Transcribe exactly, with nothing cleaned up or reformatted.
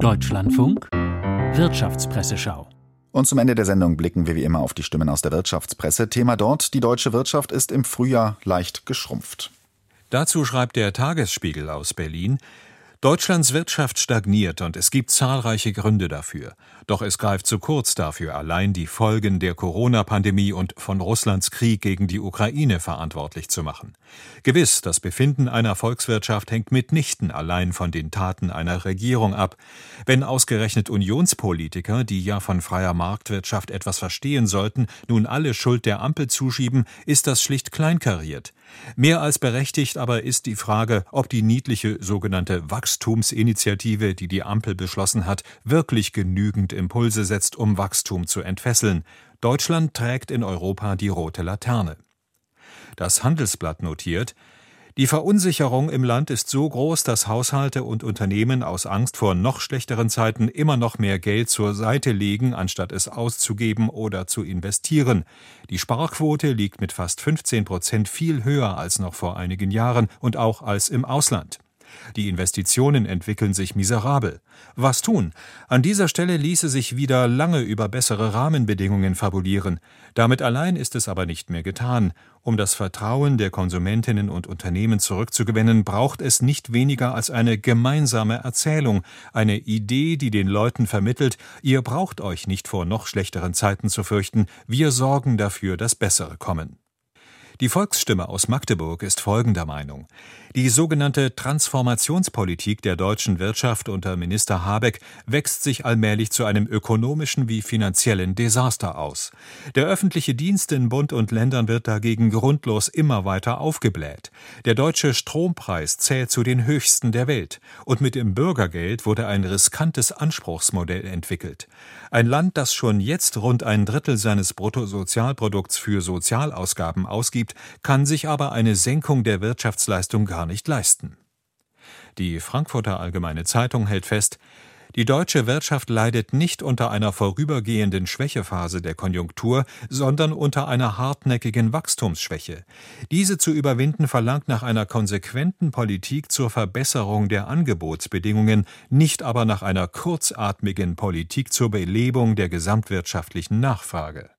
Deutschlandfunk Wirtschaftspresseschau. Und zum Ende der Sendung blicken wir wie immer auf die Stimmen aus der Wirtschaftspresse. Thema dort: Die deutsche Wirtschaft ist im Frühjahr leicht geschrumpft. Dazu schreibt der Tagesspiegel aus Berlin: Deutschlands Wirtschaft stagniert und es gibt zahlreiche Gründe dafür. Doch es greift zu kurz dafür, allein die Folgen der Corona-Pandemie und von Russlands Krieg gegen die Ukraine verantwortlich zu machen. Gewiss, das Befinden einer Volkswirtschaft hängt mitnichten allein von den Taten einer Regierung ab. Wenn ausgerechnet Unionspolitiker, die ja von freier Marktwirtschaft etwas verstehen sollten, nun alle Schuld der Ampel zuschieben, ist das schlicht kleinkariert. Mehr als berechtigt aber ist die Frage, ob die niedliche sogenannte Wachstumsinitiative, die die Ampel beschlossen hat, wirklich genügend Impulse setzt, um Wachstum zu entfesseln. Deutschland trägt in Europa die rote Laterne. Das Handelsblatt notiert: Die Verunsicherung im Land ist so groß, dass Haushalte und Unternehmen aus Angst vor noch schlechteren Zeiten immer noch mehr Geld zur Seite legen, anstatt es auszugeben oder zu investieren. Die Sparquote liegt mit fast fünfzehn Prozent viel höher als noch vor einigen Jahren und auch als im Ausland. Die Investitionen entwickeln sich miserabel. Was tun? An dieser Stelle ließe sich wieder lange über bessere Rahmenbedingungen fabulieren. Damit allein ist es aber nicht mehr getan. Um das Vertrauen der Konsumentinnen und Unternehmen zurückzugewinnen, braucht es nicht weniger als eine gemeinsame Erzählung, eine Idee, die den Leuten vermittelt: Ihr braucht euch nicht vor noch schlechteren Zeiten zu fürchten, wir sorgen dafür, dass bessere kommen. Die Volksstimme aus Magdeburg ist folgender Meinung: Die sogenannte Transformationspolitik der deutschen Wirtschaft unter Minister Habeck wächst sich allmählich zu einem ökonomischen wie finanziellen Desaster aus. Der öffentliche Dienst in Bund und Ländern wird dagegen grundlos immer weiter aufgebläht. Der deutsche Strompreis zählt zu den höchsten der Welt. Und mit dem Bürgergeld wurde ein riskantes Anspruchsmodell entwickelt. Ein Land, das schon jetzt rund ein Drittel seines Bruttosozialprodukts für Sozialausgaben ausgibt, kann sich aber eine Senkung der Wirtschaftsleistung gar nicht leisten. Die Frankfurter Allgemeine Zeitung hält fest: Die deutsche Wirtschaft leidet nicht unter einer vorübergehenden Schwächephase der Konjunktur, sondern unter einer hartnäckigen Wachstumsschwäche. Diese zu überwinden verlangt nach einer konsequenten Politik zur Verbesserung der Angebotsbedingungen, nicht aber nach einer kurzatmigen Politik zur Belebung der gesamtwirtschaftlichen Nachfrage.